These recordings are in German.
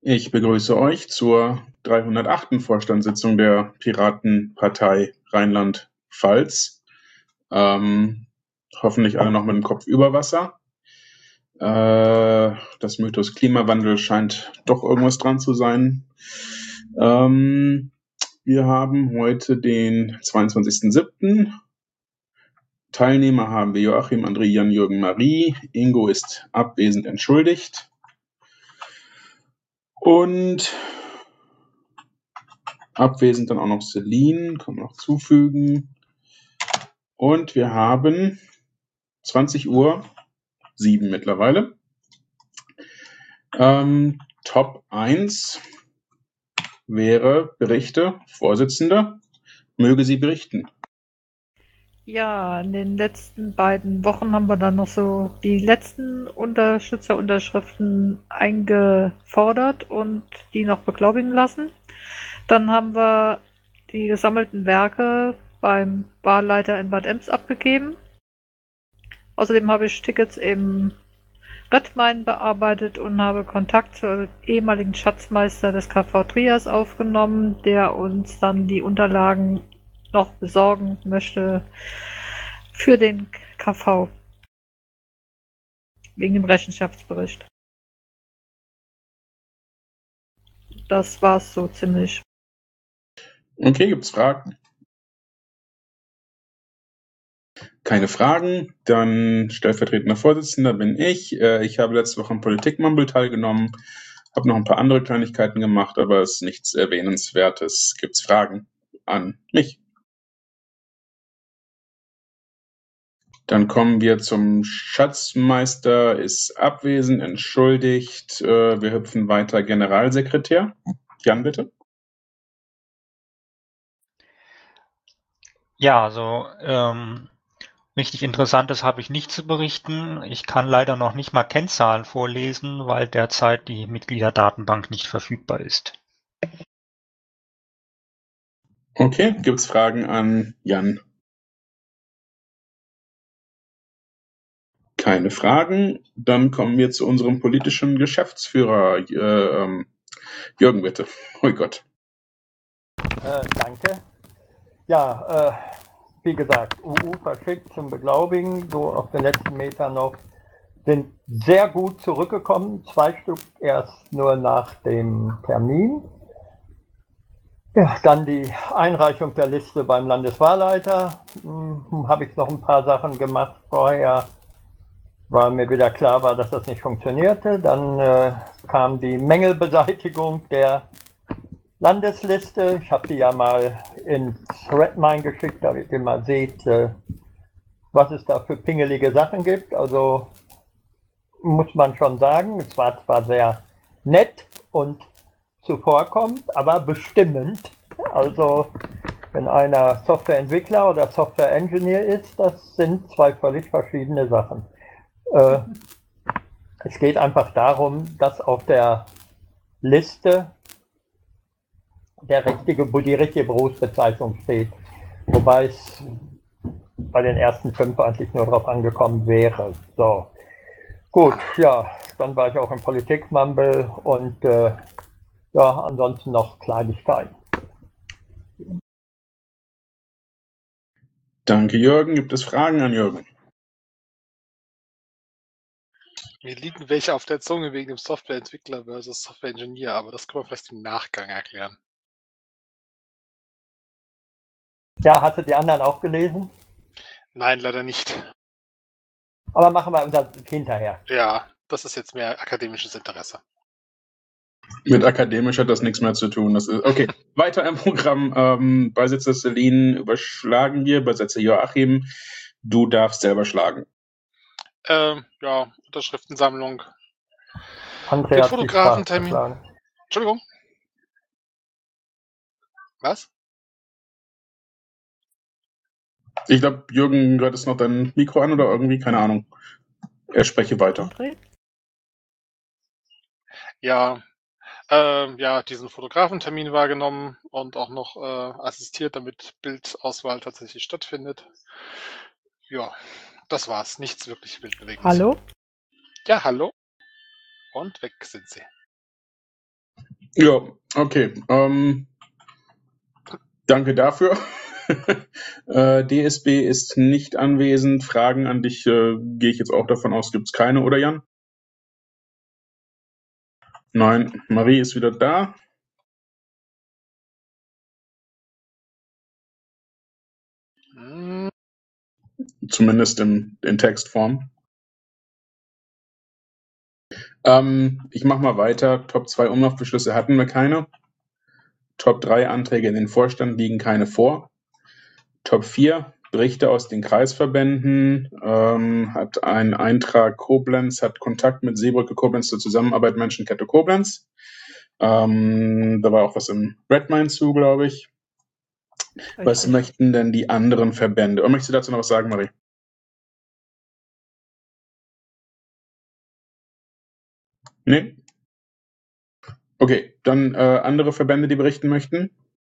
Ich begrüße euch zur 308. Vorstandssitzung der Piratenpartei Rheinland-Pfalz. Hoffentlich alle noch mit dem Kopf über Wasser. Das Mythos Klimawandel scheint doch irgendwas dran zu sein. Wir haben heute den 22.07. Teilnehmer haben wir Joachim, André, Jan, Jürgen, Marie. Ingo ist abwesend entschuldigt. Und abwesend dann auch noch Celine, kann man noch zufügen. Und wir haben 20:07 Uhr mittlerweile. Top 1 wäre Berichte. Vorsitzender, möge sie berichten. Ja, in den letzten beiden Wochen haben wir dann noch so die letzten Unterstützerunterschriften eingefordert und die noch beglaubigen lassen. Dann haben wir die gesammelten Werke beim Wahlleiter in Bad Ems abgegeben. Außerdem habe ich Tickets im Redmain bearbeitet und habe Kontakt zur ehemaligen Schatzmeister des KV Trias aufgenommen, der uns dann die Unterlagen noch besorgen möchte für den KV wegen dem Rechenschaftsbericht. Das war's so ziemlich. Okay, gibt's Fragen? Keine Fragen. Dann stellvertretender Vorsitzender bin ich. Ich habe letzte Woche am Politik-Mumble teilgenommen, habe noch ein paar andere Kleinigkeiten gemacht, aber es ist nichts Erwähnenswertes. Gibt's Fragen an mich? Dann kommen wir zum Schatzmeister, ist abwesend, entschuldigt. Wir hüpfen weiter. Generalsekretär. Jan, bitte. Ja, also richtig Interessantes habe ich nicht zu berichten. Ich kann leider noch nicht mal Kennzahlen vorlesen, weil derzeit die Mitgliederdatenbank nicht verfügbar ist. Okay, gibt's Fragen an Jan? Keine Fragen. Dann kommen wir zu unserem politischen Geschäftsführer. Jürgen, bitte. Oh Gott. Danke. Ja, wie gesagt, UU verschickt zum Beglaubigen, so auf den letzten Metern noch, sind sehr gut zurückgekommen, 2 Stück erst nur nach dem Termin. Ja, dann die Einreichung der Liste beim Landeswahlleiter. Habe ich noch ein paar Sachen gemacht vorher, weil mir wieder klar war, dass das nicht funktionierte. Dann kam die Mängelbeseitigung der Landesliste. Ich habe die ja mal ins Redmine geschickt, damit ihr mal seht, was es da für pingelige Sachen gibt. Also muss man schon sagen, es war zwar sehr nett und zuvorkommend, aber bestimmend. Also wenn einer Softwareentwickler oder Software-Engineer ist, das sind 2 völlig verschiedene Sachen. Es geht einfach darum, dass auf der Liste die richtige Berufsbezeichnung steht, wobei es bei den ersten 5 eigentlich nur darauf angekommen wäre. So, gut, ja, dann war ich auch im Politik-Mumble und ja, ansonsten noch Kleinigkeiten. Danke, Jürgen. Gibt es Fragen an Jürgen? Mir liegen welche auf der Zunge wegen dem Softwareentwickler versus Software-Engineer, aber das können wir vielleicht im Nachgang erklären. Ja, hast du die anderen auch gelesen? Nein, leider nicht. Aber machen wir unser hinterher. Ja, das ist jetzt mehr akademisches Interesse. Mit akademisch hat das nichts mehr zu tun. Das ist, okay, weiter im Programm. Beisitzer Celine überschlagen wir. Beisitzer Joachim, du darfst selber schlagen. Ja, Unterschriftensammlung. André Den hat die Fotografentermin. Sprache geschlagen. Entschuldigung. Was? Ich glaube, Jürgen, du hattest noch dein Mikro an oder irgendwie, keine Ahnung. Er spreche weiter. André? Ja, ja, diesen Fotografentermin wahrgenommen und auch noch assistiert, damit Bildauswahl tatsächlich stattfindet. Ja, das war's. Nichts wirklich Wildbewegendes. Hallo? Ja, hallo. Und weg sind sie. Ja, okay. Danke dafür. DSB ist nicht anwesend. Fragen an dich gehe ich jetzt auch davon aus, gibt es keine, oder Jan? Nein, Marie ist wieder da. Hm, Zumindest in Textform. Ich mache mal weiter. Top 2 Umlaufbeschlüsse hatten wir keine. Top 3 Anträge in den Vorstand liegen keine vor. Top 4 Berichte aus den Kreisverbänden, hat ein Eintrag Koblenz, hat Kontakt mit Seebrücke Koblenz zur Zusammenarbeit Menschenkette Koblenz. Da war auch was im Redmine zu, glaube ich. Was Richtig. möchten denn die anderen Verbände? Oder möchtest du dazu noch was sagen, Marie? Nee? Okay, dann andere Verbände, die berichten möchten?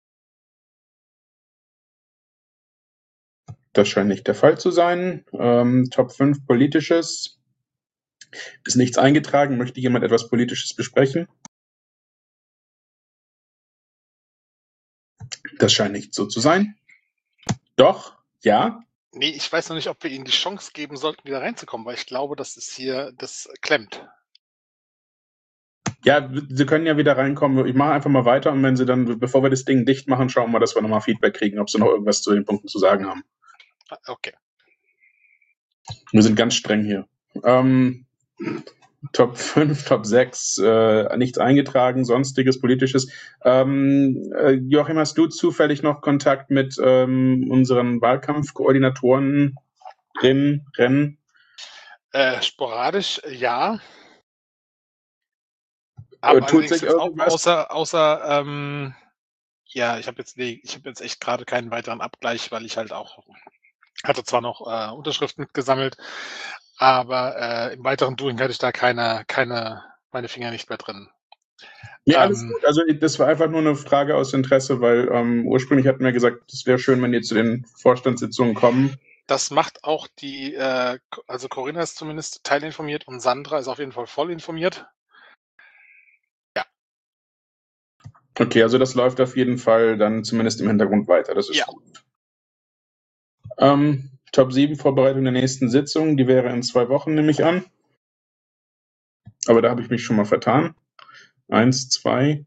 Das scheint nicht der Fall zu sein. Top 5 Politisches. Ist nichts eingetragen. Möchte jemand etwas Politisches besprechen? Das scheint nicht so zu sein. Doch, ja. Nee, ich weiß noch nicht, ob wir ihnen die Chance geben sollten, wieder reinzukommen, weil ich glaube, das klemmt. Ja, sie können ja wieder reinkommen. Ich mache einfach mal weiter und wenn sie dann, bevor wir das Ding dicht machen, schauen wir, dass wir nochmal Feedback kriegen, ob sie noch irgendwas zu den Punkten zu sagen haben. Okay. Wir sind ganz streng hier. Top 5, Top 6, nichts eingetragen, sonstiges Politisches. Joachim, hast du zufällig noch Kontakt mit unseren Wahlkampfkoordinatoren Rennen? Sporadisch, ja. Aber Tut sich allerdings irgendwas? ja, ich habe jetzt echt gerade keinen weiteren Abgleich, weil ich halt auch hatte zwar noch Unterschriften gesammelt, aber im weiteren Doing hatte ich da meine Finger nicht mehr drin. Ja, alles gut. Also das war einfach nur eine Frage aus Interesse, weil ursprünglich hatten wir gesagt, es wäre schön, wenn die zu den Vorstandssitzungen kommen. Das macht auch also Corinna ist zumindest teilinformiert und Sandra ist auf jeden Fall voll informiert. Ja. Okay, also das läuft auf jeden Fall dann zumindest im Hintergrund weiter. Das ist Ja. gut. Top 7 Vorbereitung der nächsten Sitzung, die wäre in 2 Wochen, nehme ich an. Aber da habe ich mich schon mal vertan. 1, 2.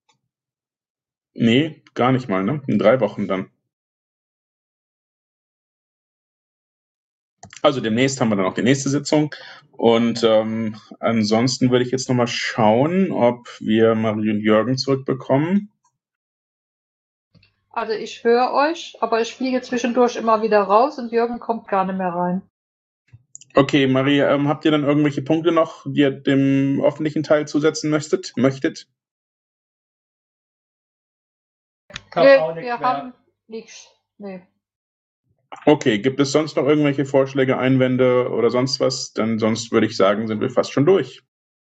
Nee, gar nicht mal, ne? In 3 Wochen dann. Also demnächst haben wir dann auch die nächste Sitzung. Und ansonsten würde ich jetzt nochmal schauen, ob wir Marie und Jürgen zurückbekommen. Also ich höre euch, aber ich fliege zwischendurch immer wieder raus und Jürgen kommt gar nicht mehr rein. Okay, Marie, habt ihr dann irgendwelche Punkte noch, die ihr dem öffentlichen Teil zusetzen möchtet? Wir haben nichts. Nee. Okay, gibt es sonst noch irgendwelche Vorschläge, Einwände oder sonst was? Denn sonst würde ich sagen, sind wir fast schon durch.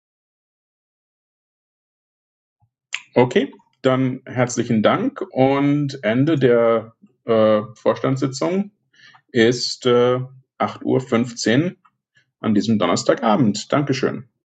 Okay, dann herzlichen Dank und Ende der Vorstandssitzung ist 8:15 Uhr an diesem Donnerstagabend. Dankeschön.